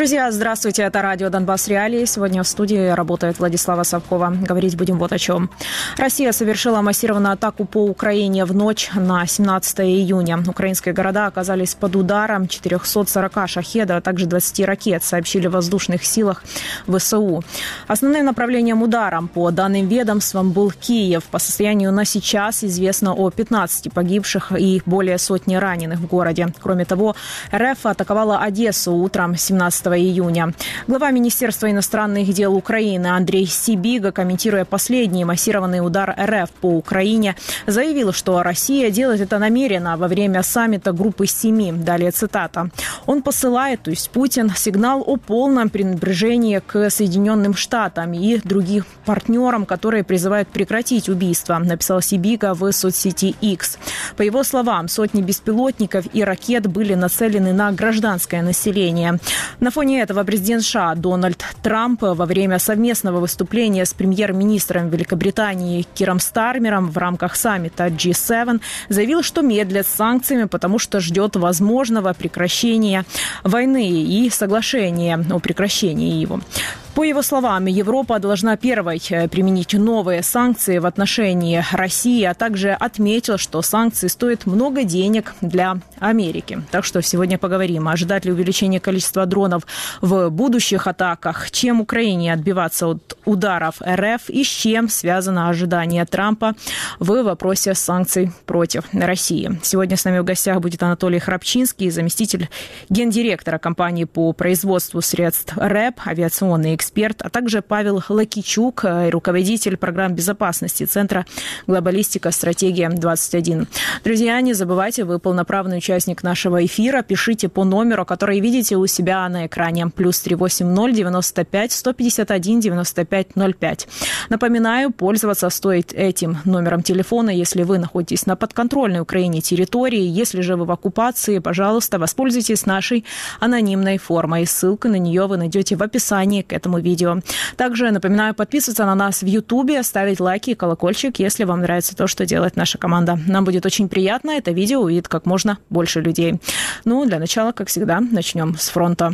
Друзья, здравствуйте, это радио «Донбасс Реалии». Сегодня в студии работает Владислава Совкова. Говорить будем вот о чем. Россия совершила массированную атаку по Украине в ночь на 17 июня. Украинские города оказались под ударом 440 шахедов, а также 20 ракет, сообщили в воздушных силах ВСУ. Основным направлением удара, по данным ведомствам, был Киев. По состоянию на сейчас известно о 15 погибших и более сотни раненых в городе. Кроме того, РФ атаковала Одессу утром 17 июня. Глава Министерства иностранных дел Украины Андрей Сибига, комментируя последний массированный удар РФ по Украине, заявил, что Россия делает это намеренно во время саммита Группы Семи. Далее цитата. Он посылает, то есть Путин, сигнал о полном пренебрежении к Соединенным Штатам и другим партнерам, которые призывают прекратить убийства, написал Сибига в соцсети X. По его словам, сотни беспилотников и ракет были нацелены на гражданское население. На фоне этого президент США Дональд Трамп во время совместного выступления с премьер-министром Великобритании Киром Стармером в рамках саммита G7 заявил, что медлит с санкциями, потому что ждет возможного прекращения войны и соглашения о прекращении его. По его словам, Европа должна первой применить новые санкции в отношении России, а также отметил, что санкции стоят много денег для Америки. Так что сегодня поговорим, ожидать ли увеличения количества дронов в будущих атаках, чем Украине отбиваться от ударов РФ и с чем связано ожидание Трампа в вопросе санкций против России. Сегодня с нами в гостях будет Анатолий Храпчинский, заместитель гендиректора компании по производству средств РЭП, авиационный эксперт, а также Павел Лакичук, руководитель программ безопасности Центра «Глобалистика. Стратегия-21». Друзья, не забывайте, вы полноправный участник нашего эфира. Пишите по номеру, который видите у себя на экране. +380 95 151 95 05. Напоминаю, пользоваться стоит этим номером телефона, если вы находитесь на подконтрольной Украине территории. Если же вы в оккупации, пожалуйста, воспользуйтесь нашей анонимной формой. Ссылку на нее вы найдете в описании к этому видео. Также напоминаю подписываться на нас в Ютубе, ставить лайки и колокольчик, если вам нравится то, что делает наша команда. Нам будет очень приятно это видео увидит как можно больше людей. Ну, для начала, как всегда, начнем с фронта.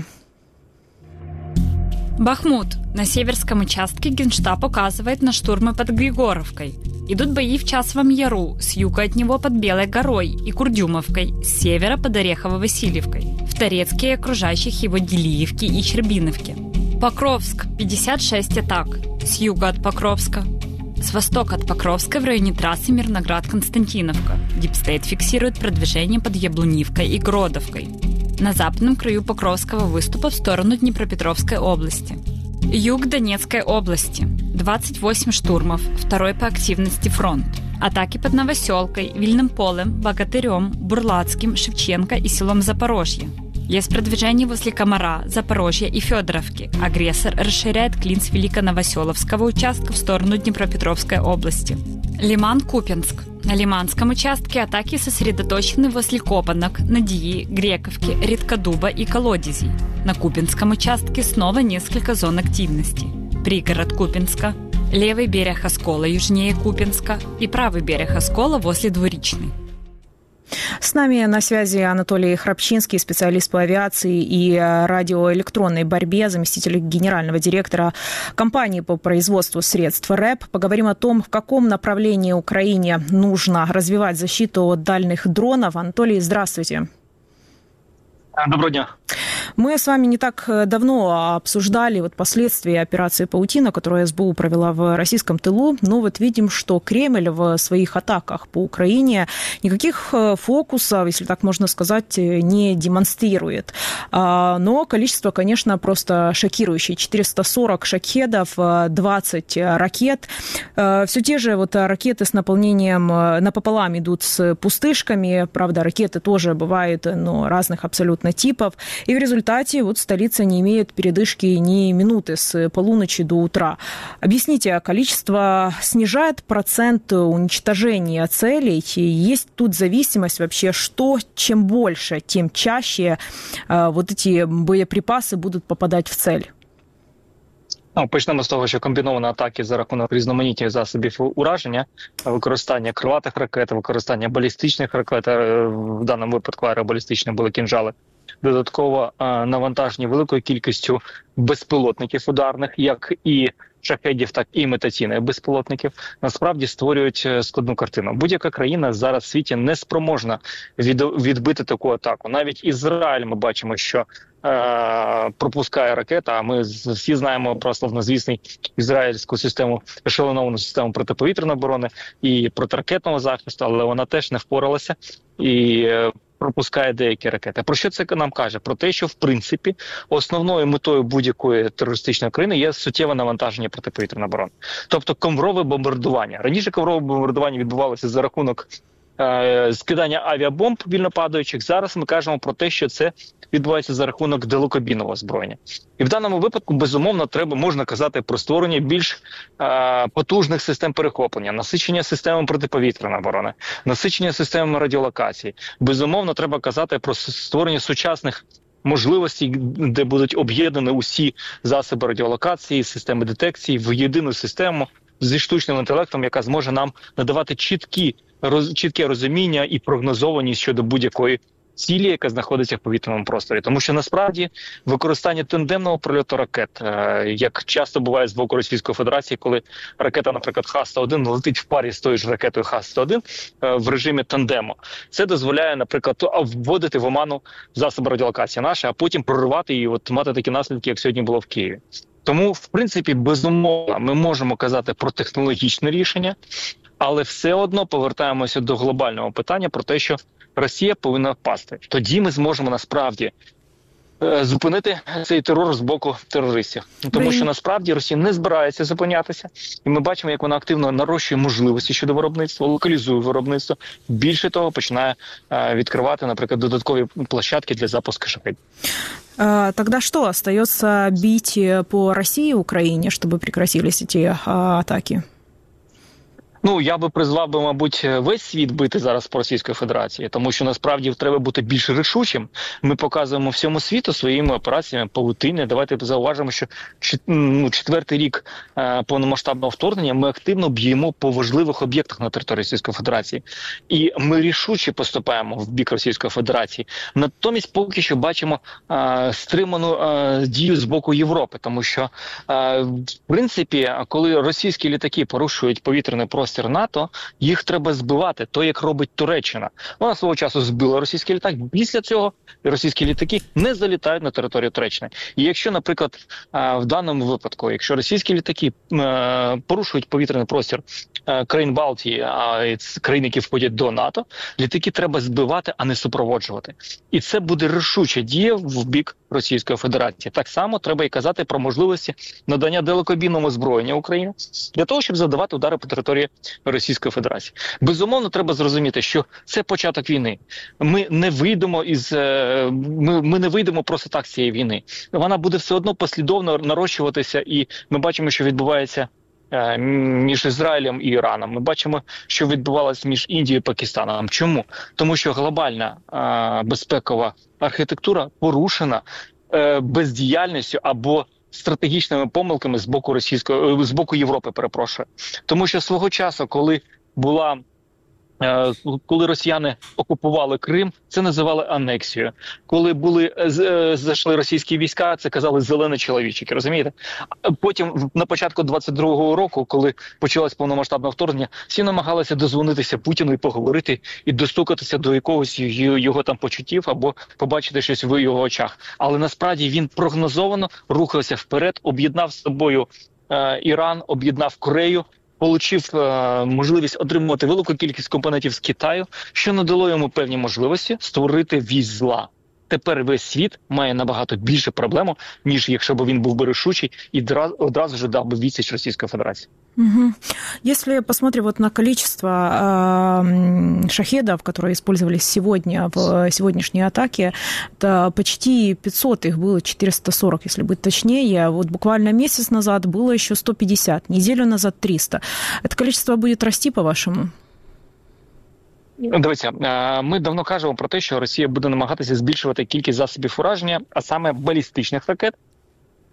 Бахмут. На северском участке Генштаб указывает на штурмы под Григоровкой. Идут бои в Часовом Яру, с юга от него под Белой горой и Курдюмовкой, с севера под Орехово-Васильевкой, в Торецке и окружающих его Делиевке и Щербиновке. Покровск. 56 атак, с юга от Покровска. С востока от Покровска в районе трассы Мирноград-Константиновка. Дипстейт фиксирует продвижение под Яблунивкой и Гродовкой. На западном краю Покровского выступа в сторону Днепропетровской области. Юг Донецкой области. 28 штурмов, второй по активности фронт. Атаки под Новоселкой, Вильным полем, Богатырем, Бурлацким, Шевченко и селом Запорожье. Есть продвижение возле Комара, Запорожья и Федоровки. Агрессор расширяет клин с Великоновоселовского участка в сторону Днепропетровской области. Лиман-Купенск. На Лиманском участке атаки сосредоточены возле Копанок, Надии, Грековки, Редкодуба и Колодезей. На Купенском участке снова несколько зон активности. Пригород Купенска, левый берег Оскола южнее Купенска и правый берег Оскола возле Двуречной. С нами на связи Анатолий Храпчинский, специалист по авиации и радиоэлектронной борьбе, заместитель генерального директора компании по производству средств РЭП. Поговорим о том, в каком направлении Украине нужно развивать защиту от дальних дронов. Анатолий, здравствуйте. Доброго дня. Мы с вами не так давно обсуждали последствия операции «Паутина», которую СБУ провела в российском тылу. Но видим, что Кремль в своих атаках по Украине никаких фокусов, если так можно сказать, не демонстрирует. Но количество, конечно, просто шокирующее. 440 шахедов, 20 ракет. Все те же ракеты с наполнением напополам идут с пустышками. Правда, ракеты тоже бывают, но разных абсолютно типов. И в результате столица не имеет передышки ни минуты с полуночи до утра. Объясните, количество снижает процент уничтожения целей? Есть тут зависимость вообще, что чем больше, тем чаще эти боєприпаси будуть попадати в цель? Почнемо з того, що комбіновані атаки за рахунок різноманітних засобів ураження, використання крилатих ракет, використання балістичних ракет, в даному випадку аеробалістичні були кінжали, додатково навантажені великою кількістю безпілотників ударних, як і шахедів, так і імітаційних безпілотників, насправді створюють складну картину. Будь-яка країна зараз в світі не спроможна відбити таку атаку. Навіть Ізраїль, ми бачимо, що пропускає ракети, а ми всі знаємо про славнозвісний ізраїльську систему, ешелоновану систему протиповітряної оборони і протиракетного захисту, але вона теж не впоралася і пропускає деякі ракети. Про що це нам каже? Про те, що, в принципі, основною метою будь-якої терористичної країни є суттєве навантаження протиповітряної оборони. Тобто коврове бомбардування. Раніше коврове бомбардування відбувалося за рахунок скидання авіабомб вільнопадаючих. Зараз ми кажемо про те, що це відбувається за рахунок далекобійного озброєння. І в даному випадку, безумовно, можна казати про створення більш потужних систем перехоплення, насичення системами протиповітряної оборони, насичення системами радіолокації. Безумовно, треба казати про створення сучасних можливостей, де будуть об'єднані усі засоби радіолокації, системи детекції в єдину систему зі штучним інтелектом, яка зможе нам надавати чітке розуміння і прогнозованість щодо будь-якої цілі, яка знаходиться в повітряному просторі. Тому що, насправді, використання тандемного прольоту ракет, як часто буває з боку Російської Федерації, коли ракета, наприклад, Х-101 летить в парі з тою ж ракетою Х-101 в режимі тандему, це дозволяє, наприклад, вводити в оману засоби радіолокації наші, а потім проривати і мати такі наслідки, як сьогодні було в Києві. Тому, в принципі, безумовно, ми можемо казати про технологічне рішення, але все одно повертаємося до глобального питання про те, що Росія повинна впасти. Тоді ми зможемо насправді зупинити цей терор з боку терористів. Тому що насправді Росія не збирається зупинятися. І ми бачимо, як вона активно нарощує можливості щодо виробництва, локалізує виробництво. Більше того, починає відкривати, наприклад, додаткові площадки для запуску шахедів. Тогда что, остается бить по России и Украине, чтобы прекратились эти атаки? Я би призвав, мабуть, весь світ бити зараз по Російської Федерації, тому що насправді треба бути більш рішучим. Ми показуємо всьому світу своїми операціями павутини. Давайте зауважимо, що четвертий рік повномасштабного вторгнення ми активно б'ємо по важливих об'єктах на території Російської Федерації. І ми рішуче поступаємо в бік Російської Федерації. Натомість поки що бачимо стриману дію з боку Європи, тому що, в принципі, коли російські літаки порушують повітряний простір НАТО, їх треба збивати, то як робить Туреччина. Вона свого часу збила російський літак, після цього російські літаки не залітають на територію Туреччини. І якщо, наприклад, в даному випадку, якщо російські літаки порушують повітряний простір країн Балтії, країн, які входять до НАТО, літаки треба збивати, а не супроводжувати. І це буде рішуча дія в бік Російської Федерації. Так само треба і казати про можливості надання далекобійного озброєння Україні для того, щоб завдавати удари по території Російської Федерації. Безумовно, треба зрозуміти, що це початок війни. Ми не вийдемо просто так з цієї війни. Вона буде все одно послідовно нарощуватися, і ми бачимо, що відбувається між Ізраїлем і Іраном. Ми бачимо, що відбувалося між Індією і Пакистаном. Чому? Тому що глобальна безпекова архітектура порушена бездіяльністю або стратегічними помилками з боку Європи, перепрошую. Тому що свого часу, коли росіяни окупували Крим, це називали анексією. Коли зайшли російські війська, це казали «зелені чоловічики», розумієте? Потім, на початку 22-го року, коли почалось повномасштабне вторгнення, всі намагалися дозвонитися Путіну і поговорити, і достукатися до якогось його там почуттів, або побачити щось в його очах. Але насправді він прогнозовано рухався вперед, об'єднав з собою Іран, об'єднав Корею, получив можливість отримувати велику кількість компонентів з Китаю, що надало йому певні можливості створити вісь зла. Тепер весь світ має набагато більше проблему, ніж якщо б він був би рішучий і одразу ж дав би відсіч Російської Федерації. Угу. Если посмотрим на количество шахедов, которые использовались сегодня в сегодняшней атаке, то почти 500, их было 440, если быть точнее. Вот буквально месяц назад было еще 150, неделю назад 300. Это количество будет расти, по-вашему? Дивіться, ми давно кажемо про те, що Росія буде намагатися збільшувати кількість засобів ураження, а саме балістичних ракет,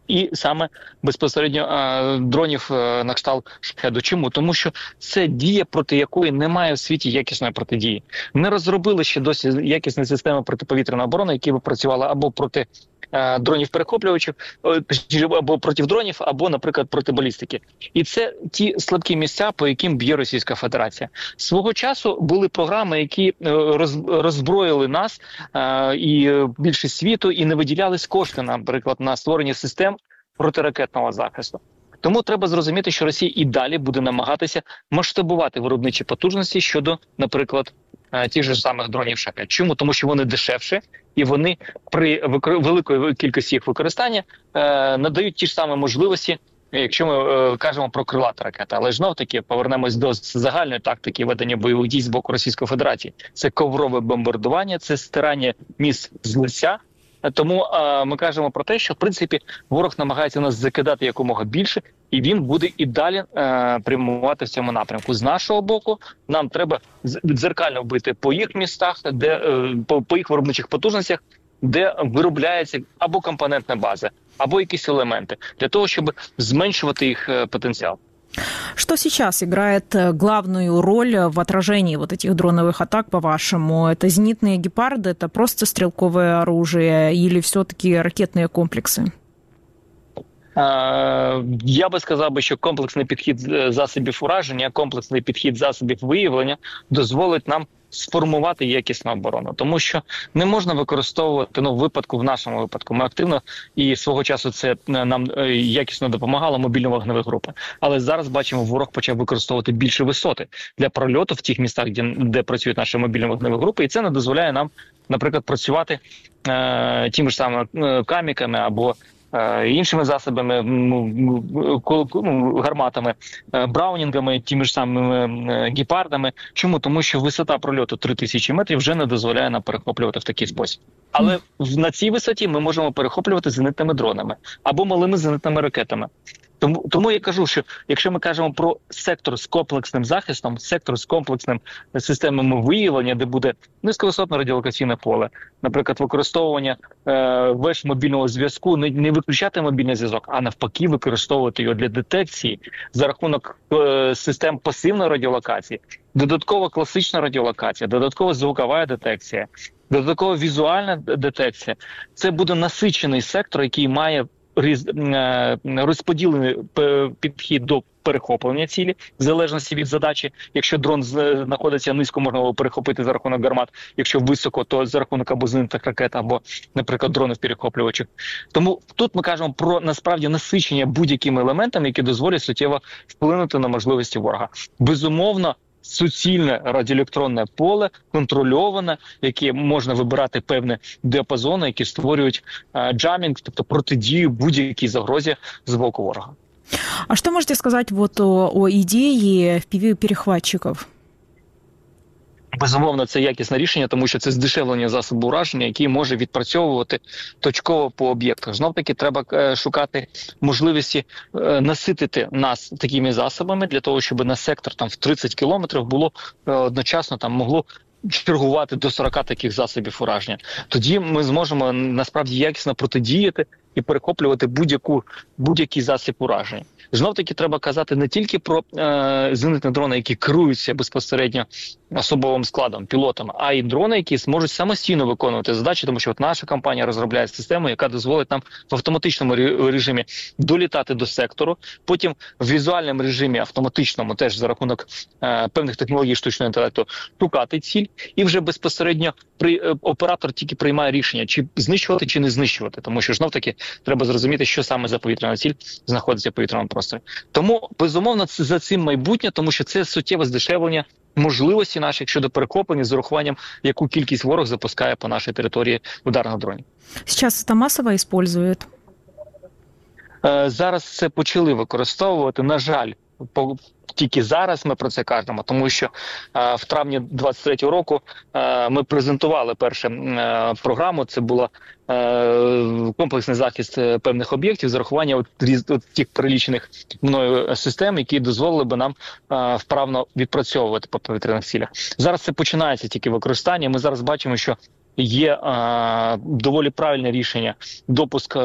і саме безпосередньо дронів на кшталт «Шахеду». Чому? Тому що це дія, проти якої немає в світі якісної протидії. Не розробили ще досі якісні системи протиповітряної оборони, які б працювали або проти дронів-перехоплювачів, або проти дронів, або, наприклад, проти балістики. І це ті слабкі місця, по яким б'є Російська Федерація. Свого часу були програми, які роззброїли нас і більшість світу, і не виділялись кошти, наприклад, на створення систем протиракетного захисту. Тому треба зрозуміти, що Росія і далі буде намагатися масштабувати виробничі потужності щодо, наприклад, тих же самих дронів «Шахед». Чому? Тому що вони дешевші, і вони при великої кількості їх використання надають ті ж самі можливості, якщо ми кажемо про крилаті ракети. Але знов-таки повернемось до загальної тактики ведення бойових дій з боку Російської Федерації. Це коврове бомбардування, це стирання міст з лиця. Тому ми кажемо про те, що, в принципі, ворог намагається нас закидати якомога більше, і він буде і далі прямувати в цьому напрямку. З нашого боку, нам треба дзеркально бити по їх містах, по їх виробничих потужностях, де виробляється або компонентна база, або якісь елементи, для того, щоб зменшувати їх потенціал. Что сейчас играет главную роль в отражении вот этих дроновых атак, по-вашему? Это зенитные гепарды, это просто стрелковое оружие или все-таки ракетные комплексы? Я би сказав, що комплексний підхід засобів ураження, комплексний підхід засобів виявлення дозволить нам сформувати якісну оборону. Тому що не можна використовувати, в нашому випадку, ми активно, і свого часу це нам якісно допомагало мобільні вогневі групи. Але зараз бачимо, ворог почав використовувати більше висоти для прольоту в тих містах, де працюють наші мобільні вогневі групи, і це не дозволяє нам, наприклад, працювати тими ж самими каміками або іншими засобами, гарматами, браунінгами, тими ж самими гепардами. Чому? Тому що висота прольоту 3000 метрів вже не дозволяє нам перехоплювати в такий спосіб. Але на цій висоті ми можемо перехоплювати зенитними дронами або малими зенитними ракетами. Тому я кажу, що якщо ми кажемо про сектор з комплексним захистом, сектор з комплексним системами виявлення, де буде низьковисотне радіолокаційне поле, наприклад, використовування веж мобільного зв'язку, не виключати мобільний зв'язок, а навпаки використовувати його для детекції за рахунок систем пасивної радіолокації, додаткова класична радіолокація, додаткова звукова детекція, додаткова візуальна детекція. Це буде насичений сектор, який має розподілений підхід до перехоплення цілі, в залежності від задачі. Якщо дрон знаходиться низько, можна його перехопити за рахунок гармат. Якщо високо, то за рахунок або зенитних ракет, або, наприклад, дронів-перехоплювачів. Тому тут ми кажемо про, насправді, насичення будь-якими елементами, які дозволять суттєво вплинути на можливості ворога. Безумовно, суцільне радіоелектронне поле, контрольоване, яке можна вибирати певні діапазони, які створюють джамінг, тобто протидію будь-якій загрозі з боку ворога. А что можете сказать о идее FPV-перехватчиков? Безумовно, це якісне рішення, тому що це здешевлення засобу ураження, який може відпрацьовувати точково по об'єктах. Знов-таки треба шукати можливості наситити нас такими засобами, для того, щоб на сектор там в 30 кілометрів було одночасно могло чергувати до 40 таких засобів ураження. Тоді ми зможемо насправді якісно протидіяти і перехоплювати будь-який засіб ураження. Знов-таки треба казати не тільки про зенитні дрони, які керуються безпосередньо особовим складом, пілотами, а й дрони, які зможуть самостійно виконувати задачі, тому що наша компанія розробляє систему, яка дозволить нам в автоматичному режимі долітати до сектору, потім в візуальному режимі автоматичному, теж за рахунок певних технологій штучного інтелекту, шукати ціль, і вже безпосередньо оператор тільки приймає рішення, чи знищувати, чи не знищувати, тому що знов-таки треба зрозуміти, що саме за повітряна ціль знаходиться в повітряному просторі. Тому, безумовно, за цим майбутнє, тому що це суттєве здешевлення можливості наших щодо перехоплення з урахуванням, яку кількість ворог запускає по нашій території ударних дронів. Зараз це масово використовують? Зараз це почали використовувати, на жаль, тільки зараз ми про це кажемо, тому що в травні 23-го року ми презентували першу програму, це була комплексний захист певних об'єктів з урахуванням тих перелічених мною систем, які дозволили би нам вправно відпрацьовувати по повітряних цілях. Зараз це починається тільки використання, ми зараз бачимо, що є доволі правильне рішення допуск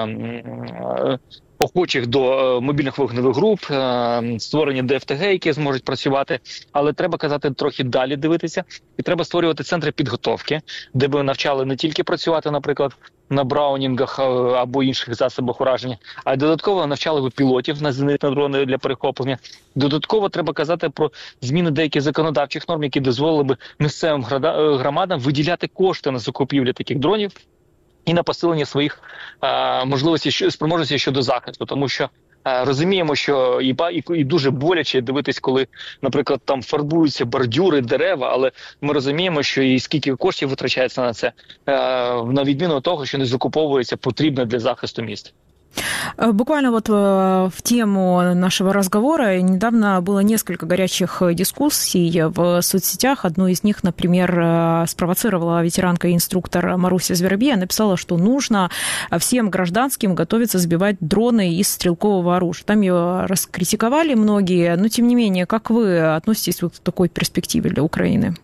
охочих до мобільних вогневих груп, створення ДФТГ, які зможуть працювати, але треба казати трохи далі дивитися, і треба створювати центри підготовки, де би навчали не тільки працювати, наприклад, на браунінгах або інших засобах ураження, а й додатково навчали би пілотів на зенитні дрони для перехоплення. Додатково треба казати про зміни деяких законодавчих норм, які дозволили би місцевим громадам виділяти кошти на закупівлю таких дронів і на посилення своїх можливостей, спроможностей щодо захисту. Тому що розуміємо, що і дуже боляче дивитись, коли, наприклад, там фарбуються бордюри, дерева, але ми розуміємо, що і скільки коштів витрачається на це, на відміну від того, що не закуповується потрібне для захисту міст. Буквально вот в тему нашего разговора недавно было несколько горячих дискуссий в соцсетях. Одну из них, например, спровоцировала ветеранка и инструктор Маруся Зверобия. Написала, что нужно всем гражданским готовиться сбивать дроны из стрелкового оружия. Там ее раскритиковали многие, но тем не менее, как вы относитесь вот к такой перспективе для Украины?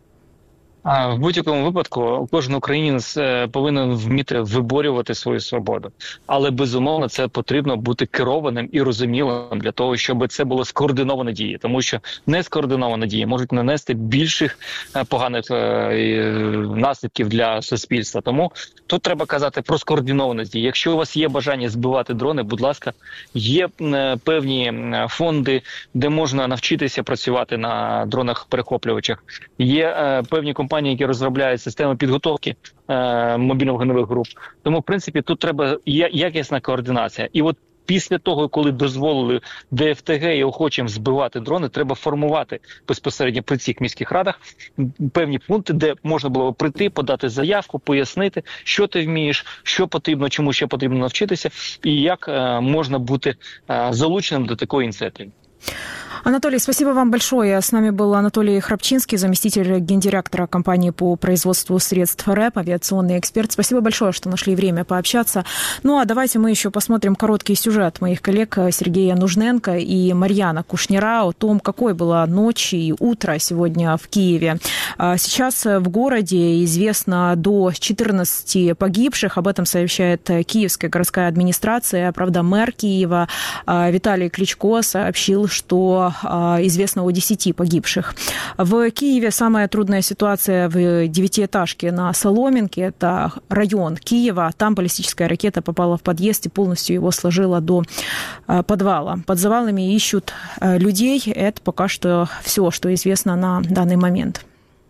В будь-якому випадку кожен українець повинен вміти виборювати свою свободу. Але, безумовно, це потрібно бути керованим і розумілим для того, щоб це було скоординоване дії. Тому що нескоординовані дії можуть нанести більших поганих наслідків для суспільства. Тому тут треба казати про скоординованість дій. Якщо у вас є бажання збивати дрони, будь ласка, є певні фонди, де можна навчитися працювати на дронах-перехоплювачах. Є певні компанії, які розробляють системи підготовки мобільно-вогневих груп. Тому, в принципі, тут треба якісна координація. І от після того, коли дозволили ДФТГ і охочим збивати дрони, треба формувати безпосередньо при цих міських радах певні пункти, де можна було прийти, подати заявку, пояснити, що ти вмієш, що потрібно, чому ще потрібно навчитися, і як можна бути залученим до такої ініціативи. Анатолий, спасибо вам большое. С нами был Анатолий Храпчинский, заместитель гендиректора компании по производству средств РЭП, авиационный эксперт. Спасибо большое, что нашли время пообщаться. Ну, а давайте мы еще посмотрим короткий сюжет моих коллег Сергея Нужненко и Марьяна Кушнира о том, какой была ночь и утро сегодня в Киеве. Сейчас в городе известно до 14 погибших. Об этом сообщает Киевская городская администрация. Правда, мэр Киева Виталий Кличко сообщил, что известно о 10 погибших. В Киеве самая трудная ситуация в девятиэтажке на Соломенке. Это район Киева. Там баллистическая ракета попала в подъезд и полностью его сложила до подвала. Под завалами ищут людей. Это пока что все, что известно на данный момент.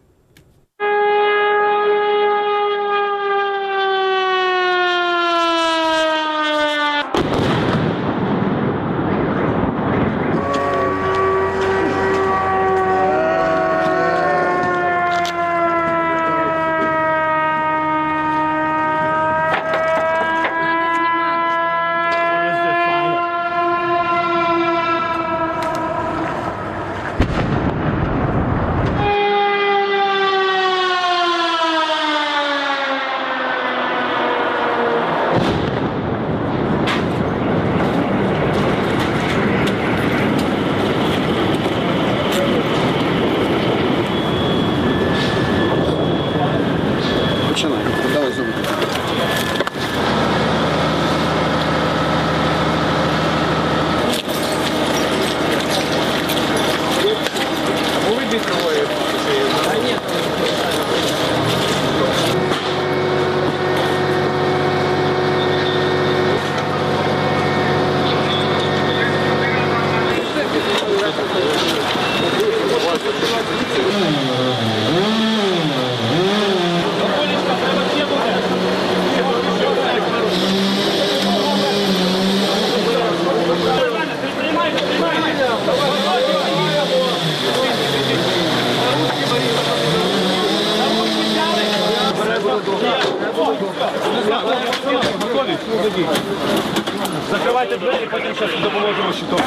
Закривайте двері, потім зараз допоможемо щитом.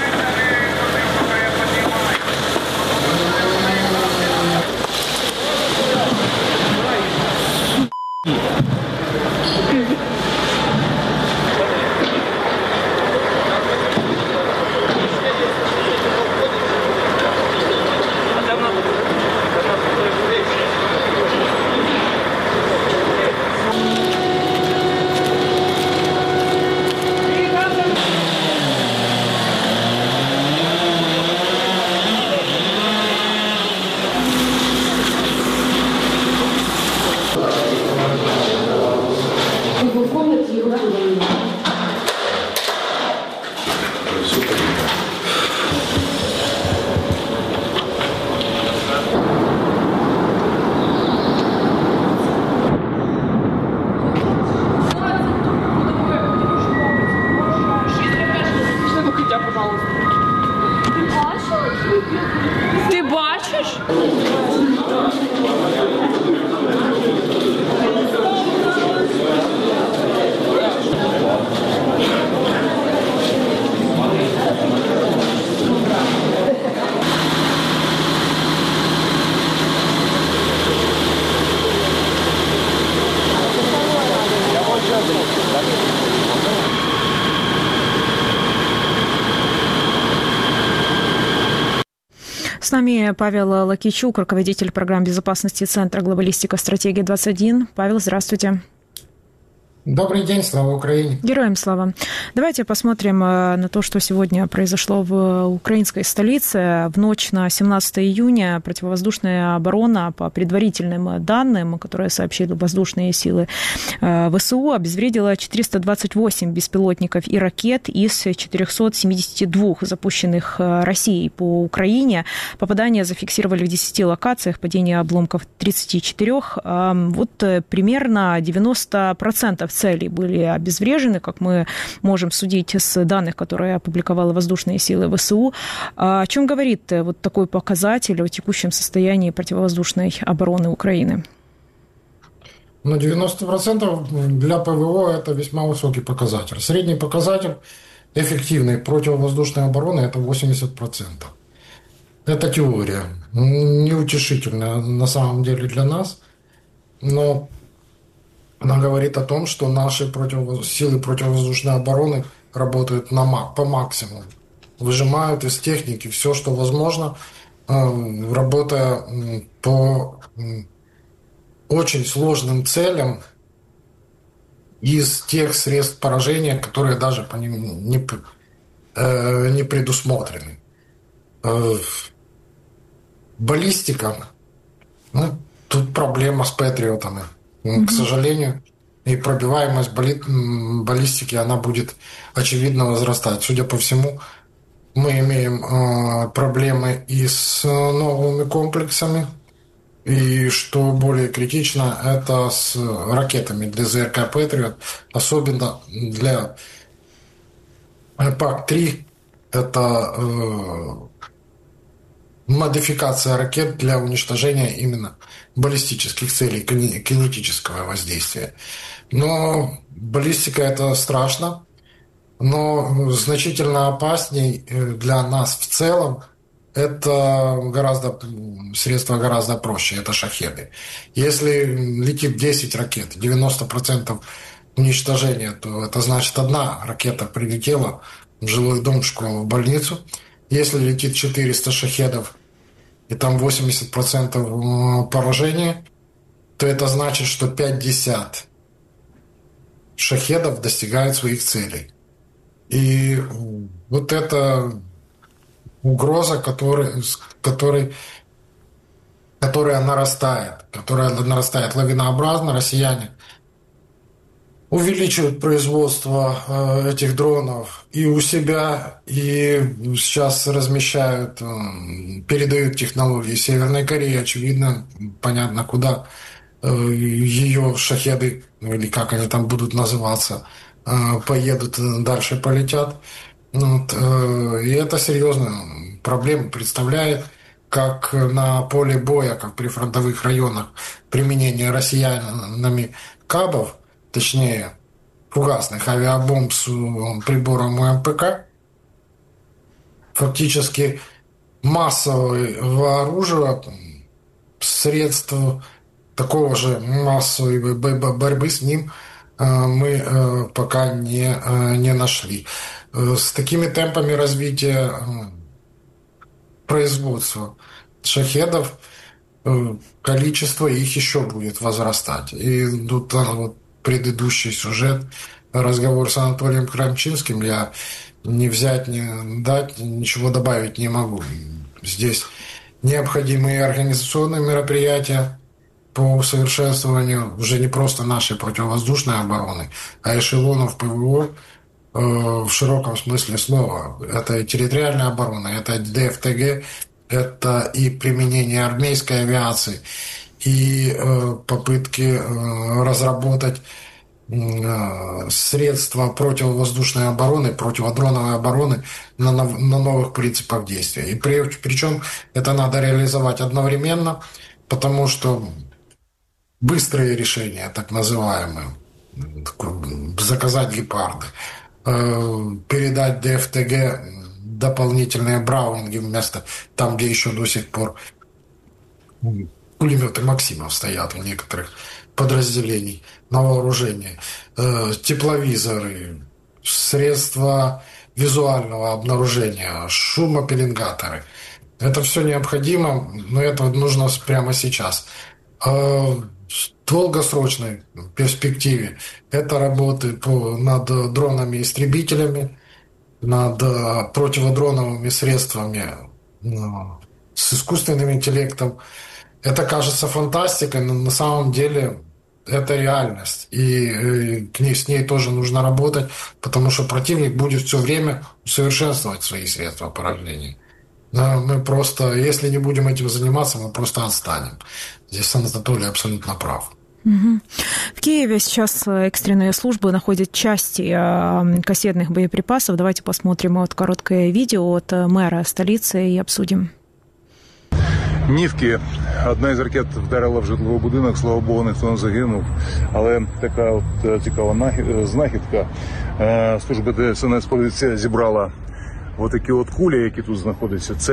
С нами Павел Лакичук, руководитель программ безопасности Центра «Глобалистика. Стратегия-21». Павел, здравствуйте. Добрый день, слава Украине. Героям слава. Давайте посмотрим на то, что сегодня произошло в украинской столице. В ночь на 17 июня противовоздушная оборона, по предварительным данным, которые сообщили воздушные силы ВСУ, обезвредила 428 беспилотников и ракет из 472 запущенных Россией по Украине. Попадания зафиксировали в 10 локациях, падение обломков 34. Вот примерно 90% целей были обезврежены, как мы можем судить с данных, которые опубликовали воздушные силы ВСУ. О чем говорит вот такой показатель о текущем состоянии противовоздушной обороны Украины? 90% для ПВО это весьма высокий показатель. Средний показатель эффективной противовоздушной обороны это 80%. Это теория. Неутешительная на самом деле для нас, но она говорит о том, что наши силы противовоздушной обороны работают по максимуму. Выжимают из техники все, что возможно, работая по очень сложным целям из тех средств поражения, которые даже по ним не предусмотрены. Баллистика. Тут проблема с патриотами. К сожалению, и пробиваемость баллистики, она будет очевидно возрастать. Судя по всему, мы имеем проблемы и с новыми комплексами, и, что более критично, это с ракетами для ЗРК «Патриот», особенно для ПАК-3. Это модификация ракет для уничтожения именно баллистических целей, кинетического воздействия. Но баллистика – это страшно, но значительно опасней для нас в целом это средство гораздо проще, это шахеды. Если летит 10 ракет, 90% уничтожения, то это значит, одна ракета прилетела в жилой дом, в школу, в больницу. Если летит 400 шахедов, и там 80% поражения, то это значит, что 50 шахедов достигают своих целей. И вот эта угроза, которая нарастает лавинообразно. Россияне увеличивают производство этих дронов и у себя, и сейчас размещают, передают технологии Северной Корее, очевидно, понятно, куда ее шахеды, или как они там будут называться, поедут, дальше полетят. И это серьезную проблему представляет, как на поле боя, как при фронтовых районах применение россиянами КАБов, точнее, фугасных авиабомб с прибором УМПК, фактически массового оружия, средств такого же массовой борьбы с ним мы пока не нашли. С такими темпами развития производства шахедов количество их еще будет возрастать. И тут вот предыдущий сюжет, разговор с Анатолием Крамчинским, я не взять, не дать, ничего добавить не могу. Здесь необходимые организационные мероприятия по усовершенствованию уже не просто нашей противовоздушной обороны, а эшелонов ПВО в широком смысле слова. Это и территориальная оборона, это ДФТГ, это и применение армейской авиации, и попытки разработать средства противовоздушной обороны, противодроновой обороны на новых принципах действия. И причем это надо реализовать одновременно, потому что быстрые решения, так называемые, заказать гепарды, передать ДФТГ дополнительные браунинги вместо там, где еще до сих пор пулеметы Максимов стоят у некоторых подразделений на вооружении, тепловизоры, средства визуального обнаружения, шумопеленгаторы. Это все необходимо, но это нужно прямо сейчас. В долгосрочной перспективе это работы над дронами-истребителями, над противодроновыми средствами с искусственным интеллектом. Это кажется фантастикой, но на самом деле это реальность. И с ней тоже нужно работать, потому что противник будет все время усовершенствовать свои средства поражения. Мы просто, если не будем этим заниматься, мы просто отстанем. Здесь Анатолий абсолютно прав. Угу. В Киеве сейчас экстренные службы находят части кассетных боеприпасов. Давайте посмотрим короткое видео от мэра столицы и обсудим. Нівки. Одна із ракет вдарила в житловий будинок, слава Богу, ніхто не загинув. Але така от цікава знахідка. Служба ДСНС поліція зібрала отакі от кулі, які тут знаходяться. Це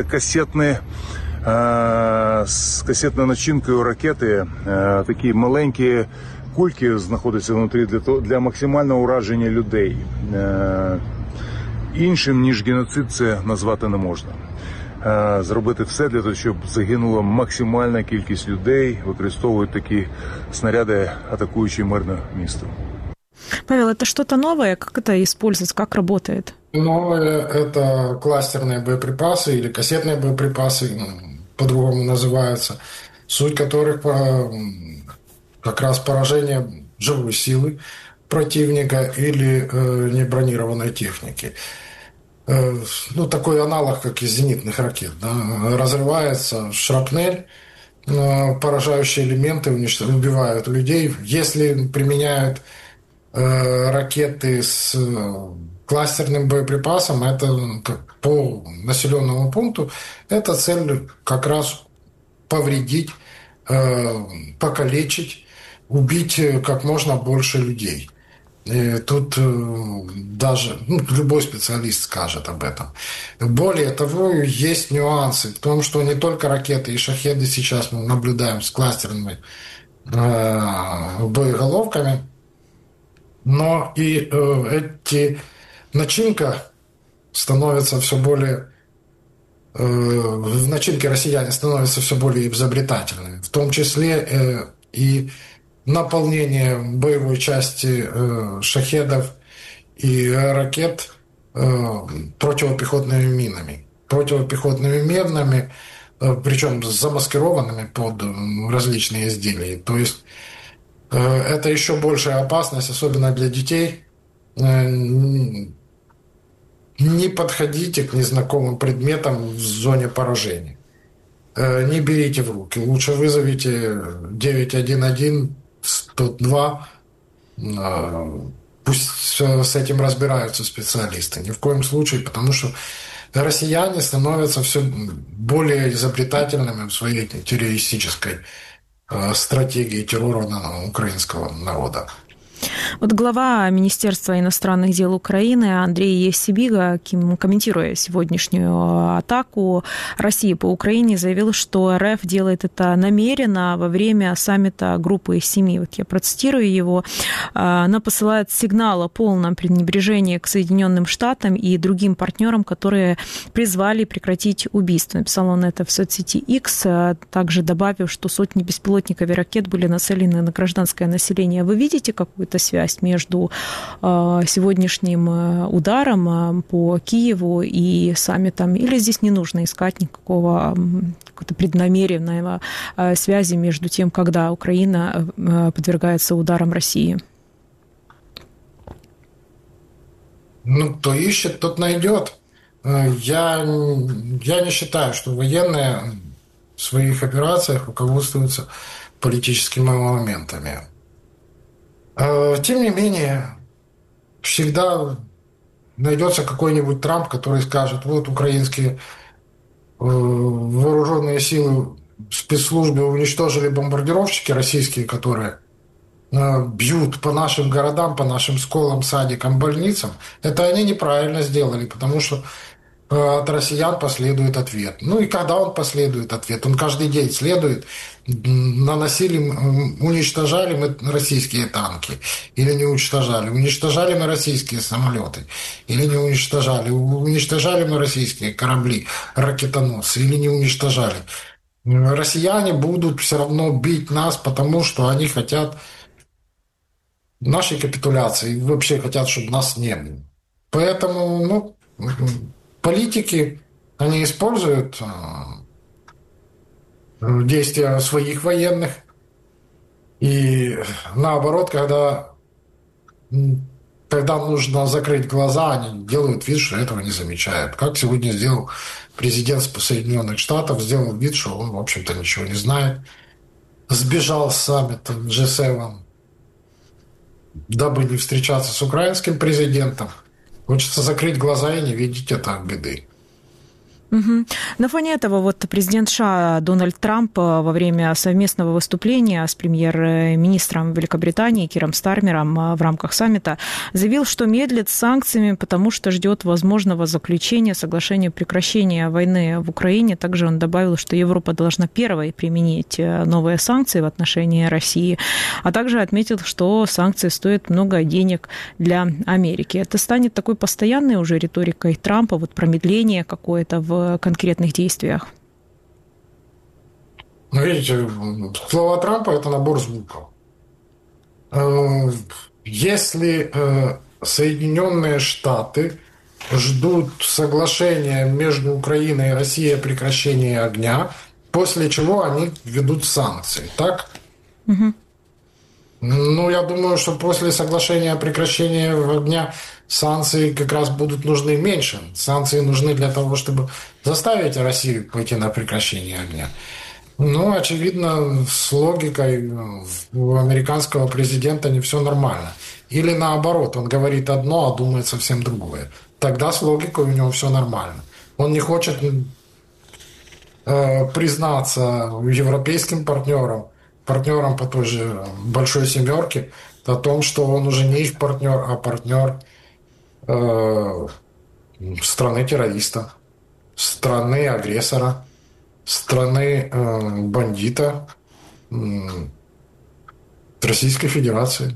з касетною начинкою ракети. Такі маленькі кульки знаходяться внутрі для максимального ураження людей. Іншим, ніж геноцид, це назвати не можна. Зробити все для того, щоб загинула максимальна кількість людей, використовують такі снаряди, атакуючи мирне місто. Павел, это что-то новое? Как это используется? Как работает? Новое – это кластерные боеприпасы или кассетные боеприпасы, по-другому называются, суть которых как раз поражение живой силы противника или небронированной техники. Такой аналог, как из зенитных ракет. Да? Разрывается шрапнель, поражающие элементы убивают людей. Если применяют ракеты с кластерным боеприпасом, это по населенному пункту, эта цель как раз повредить, покалечить, убить как можно больше людей. И тут даже любой специалист скажет об этом. Более того, есть нюансы в том, что не только ракеты и шахеды сейчас мы наблюдаем с кластерными боеголовками, но и начинка становится все более... В начинке россияне становятся все более изобретательными, в том числе и наполнение боевой части шахедов и ракет противопехотными минами. Противопехотными минами, причем замаскированными под различные изделия. То есть это еще большая опасность, особенно для детей. Не подходите к незнакомым предметам в зоне поражения. Не берите в руки. Лучше вызовите 911, 102. Пусть с этим разбираются специалисты. Ни в коем случае, потому что россияне становятся все более изобретательными в своей террористической стратегии террора украинского народа. Вот глава Министерства иностранных дел Украины Андрей Есибига, комментируя сегодняшнюю атаку России по Украине, заявил, что РФ делает это намеренно во время саммита группы семи. Вот я процитирую его. Она посылает сигнал о полном пренебрежении к Соединенным Штатам и другим партнерам, которые призвали прекратить убийство. Написал он это в соцсети X, также добавив, что сотни беспилотников и ракет были нацелены на гражданское население. Вы видите какую-то связь между сегодняшним ударом по Киеву и саммитом? Или здесь не нужно искать какой-то преднамеренной связи между тем, когда Украина подвергается ударам России? Кто ищет, тот найдет. Я не считаю, что военные в своих операциях руководствуются политическими моментами. Тем не менее, всегда найдется какой-нибудь Трамп, который скажет, вот украинские вооруженные силы, спецслужбы уничтожили бомбардировщики российские, которые бьют по нашим городам, по нашим школам, садикам, больницам. Это они неправильно сделали, потому что от россиян последует ответ. Ну и когда он последует ответ? Он каждый день следует. Уничтожали мы российские танки или не уничтожали? Уничтожали мы российские самолеты или не уничтожали? Уничтожали мы российские корабли, ракетоносцы или не уничтожали? Россияне будут все равно бить нас, потому что они хотят нашей капитуляции, вообще хотят, чтобы нас не было. Поэтому, политики, они используют действия своих военных. И наоборот, когда нужно закрыть глаза, они делают вид, что этого не замечают. Как сегодня сделал президент Соединенных Штатов, сделал вид, что он, в общем-то, ничего не знает. Сбежал с саммита G7, дабы не встречаться с украинским президентом. Хочется закрыть глаза и не видеть это беды. Угу. На фоне этого президент США Дональд Трамп во время совместного выступления с премьер-министром Великобритании Киром Стармером в рамках саммита заявил, что медлит с санкциями, потому что ждет возможного заключения соглашения прекращения войны в Украине. Также он добавил, что Европа должна первой применить новые санкции в отношении России, а также отметил, что санкции стоят много денег для Америки. Это станет такой постоянной уже риторикой Трампа, промедление какое-то в конкретных действиях? Видите, слова Трампа – это набор звуков. Если Соединенные Штаты ждут соглашения между Украиной и Россией о прекращении огня, после чего они введут санкции, так? Угу. Я думаю, что после соглашения о прекращении огня санкции как раз будут нужны меньше. Санкции нужны для того, чтобы заставить Россию пойти на прекращение огня. Очевидно, с логикой у американского президента не все нормально. Или наоборот, он говорит одно, а думает совсем другое. Тогда с логикой у него все нормально. Он не хочет признаться европейским партнерам по той же Большой Семерке, о том, что он уже не их партнер, а партнер страны-террориста, страны-агрессора, страны бандита Российской Федерации.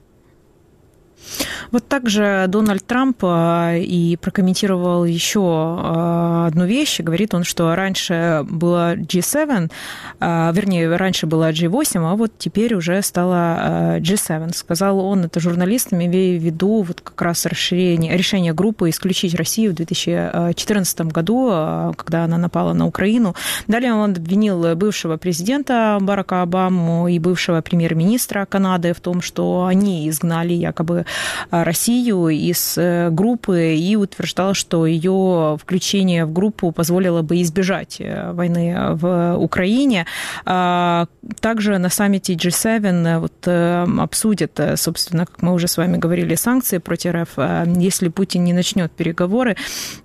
Также Дональд Трамп и прокомментировал еще одну вещь. Говорит он, что раньше было G7, раньше было G8, а теперь уже стало G7. Сказал он это журналистам, имея в виду как раз решение группы исключить Россию в 2014 году, когда она напала на Украину. Далее он обвинил бывшего президента Барака Обаму и бывшего премьер-министра Канады в том, что они изгнали якобы Россию из группы, и утверждал, что ее включение в группу позволило бы избежать войны в Украине. Также на саммите G7 обсудят, собственно, как мы уже с вами говорили, санкции против РФ. Если Путин не начнет переговоры,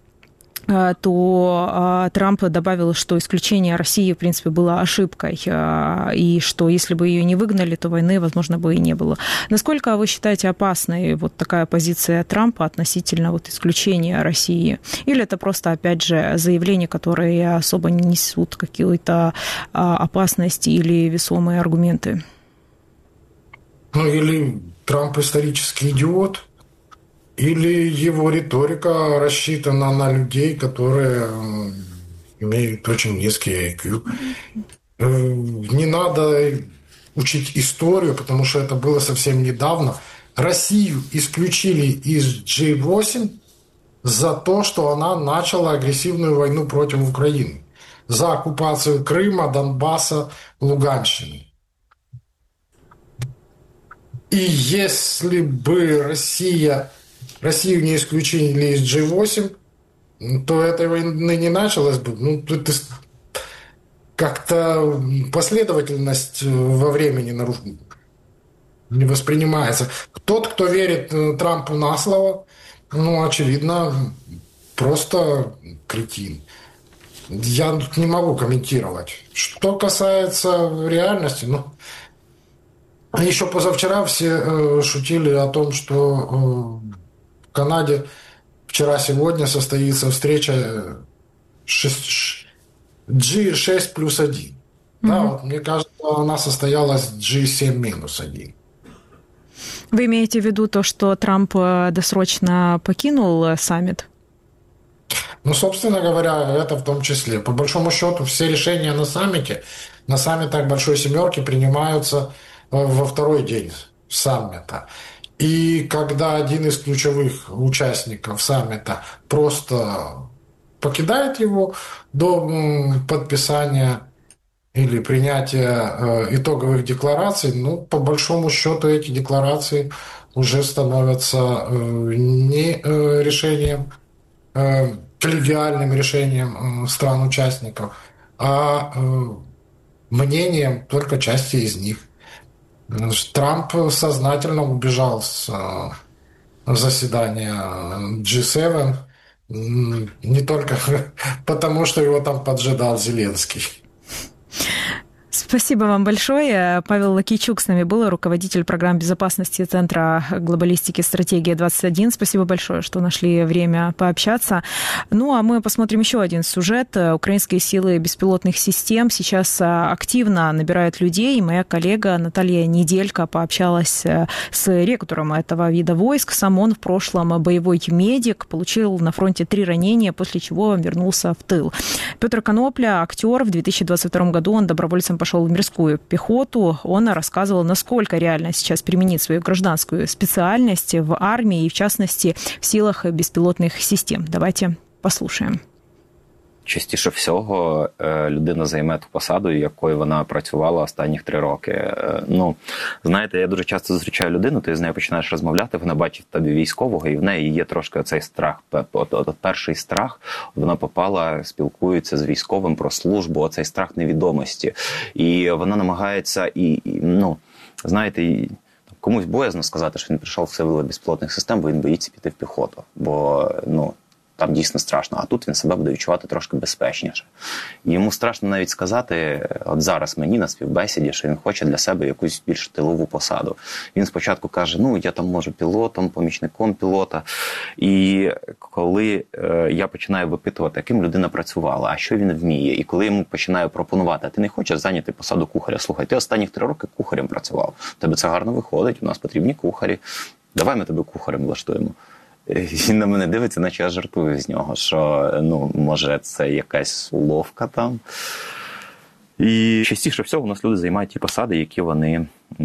то Трамп добавил, что исключение России, в принципе, было ошибкой, и что если бы ее не выгнали, то войны, возможно, бы и не было. Насколько вы считаете опасной такая позиция Трампа относительно исключения России? Или это просто, опять же, заявления, которые особо не несут какие-то опасности или весомые аргументы? Или Трамп исторический идиот, или его риторика рассчитана на людей, которые имеют очень низкий IQ. Не надо учить историю, потому что это было совсем недавно. Россию исключили из G8 за то, что она начала агрессивную войну против Украины. За оккупацию Крыма, Донбасса, Луганщины. И если бы Россию не исключили из G8, то этой войны не началось бы. Это как-то последовательность во времени не воспринимается. Тот, кто верит Трампу на слово, очевидно, просто кретин. Я тут не могу комментировать. Что касается реальности, еще позавчера все шутили о том, что в Канаде вчера-сегодня состоится встреча G6 плюс 1. Да, вот, мне кажется, она состоялась G7 минус 1. Вы имеете в виду то, что Трамп досрочно покинул саммит? Ну, собственно говоря, это в том числе. По большому счету, все решения на саммитах Большой Семерки принимаются во второй день саммита. И когда один из ключевых участников саммита просто покидает его до подписания или принятия итоговых деклараций, ну, по большому счету, эти декларации уже становятся не решением, коллегиальным решением стран-участников, а мнением только части из них. Трамп сознательно убежал с заседания G7 не только потому, что его там поджидал Зеленский. Спасибо вам большое. Павел Лакийчук с нами был, руководитель программ безопасности Центра глобалистики «Стратегия-21». Спасибо большое, что нашли время пообщаться. Ну, а мы посмотрим еще один сюжет. Украинские силы беспилотных систем сейчас активно набирают людей. Моя коллега Наталья Неделько пообщалась с рекрутером этого вида войск. Сам он в прошлом боевой медик, получил на фронте 3 ранения, после чего вернулся в тыл. Петр Конопля, актер, в 2022 году он добровольцем пошел в мирскую пехоту. Он рассказывал, насколько реально сейчас применить свою гражданскую специальность в армии и, в частности, в силах беспілотних систем. Давайте послухаємо. Частіше всього людина займе ту посаду, якою вона працювала останніх 3 роки. Ну, знаєте, я дуже часто зустрічаю людину, ти з нею починаєш розмовляти, вона бачить в тобі військового, і в неї є трошки оцей страх. От перший страх, вона попала, спілкується з військовим про службу, оцей страх невідомості. І вона намагається, ну, знаєте, комусь боязно сказати, що він прийшов в сили безпілотних систем, бо він боїться піти в піхоту. Бо, ну, там дійсно страшно, а тут він себе буде відчувати трошки безпечніше. І йому страшно навіть сказати, от зараз мені на співбесіді, що він хоче для себе якусь більш тилову посаду. Він спочатку каже, ну, я там можу пілотом, помічником пілота. І коли я починаю випитувати, яким людина працювала, а що він вміє, і коли йому починаю пропонувати, а ти не хочеш зайняти посаду кухаря? Слухай, ти останніх 3 роки кухарем працював, у тебе це гарно виходить, у нас потрібні кухарі, давай ми тебе кухарем влаштуємо. Він на мене дивиться, наче я жартую з нього, що, ну, може, це якась уловка там. І частіше всього у нас люди займають ті посади, які вони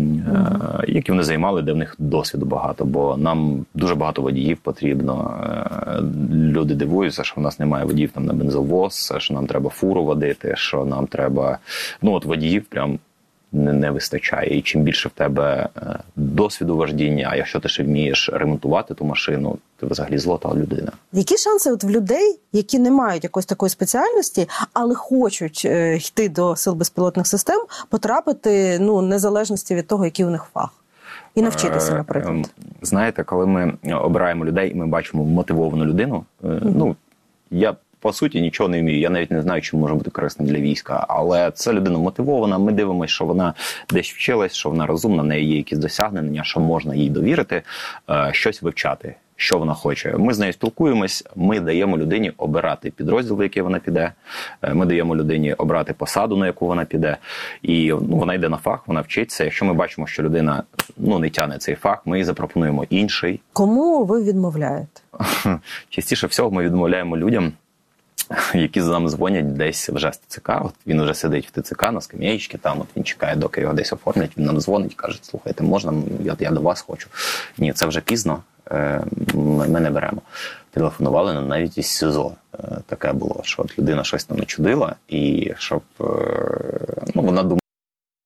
займали, де в них досвіду багато, бо нам дуже багато водіїв потрібно. Люди дивуються, що в нас немає водіїв там на бензовоз, що нам треба фуру водити, що нам треба, ну, от водіїв прям не вистачає. І чим більше в тебе досвіду вождіння, а якщо ти ще вмієш ремонтувати ту машину, ти взагалі золота людина. Які шанси от в людей, які не мають якоїсь такої спеціальності, але хочуть йти до сил безпілотних систем, потрапити, ну, незалежності від того, який у них фах? І навчитися, наприклад? Знаєте, коли ми обираємо людей, і ми бачимо мотивовану людину, ну, я по суті нічого не вмію. Я навіть не знаю, чи може бути корисним для війська. Але це людина мотивована, ми дивимося, що вона десь вчилась, що вона розумна, в неї є якісь досягнення, що можна їй довірити, щось вивчати, що вона хоче. Ми з нею спілкуємось, ми даємо людині обирати підрозділ, в який вона піде, ми даємо людині обрати посаду, на яку вона піде, і, ну, вона йде на фах, вона вчиться. Якщо ми бачимо, що людина, ну, не тягне цей фах, ми їй запропонуємо інший. Кому ви відмовляєте? Частіше всього ми відмовляємо людям, які нам дзвонять десь вже з ТЦК. От він вже сидить в ТЦК на скам'яїчці, там от він чекає, доки його десь оформлять, він нам дзвонить, каже, слухайте, можна, я до вас хочу. Ні, це вже пізно, ми не беремо. Телефонували нам навіть із СІЗО. Таке було, що от людина щось там начудила, і щоб, ну, вона думала,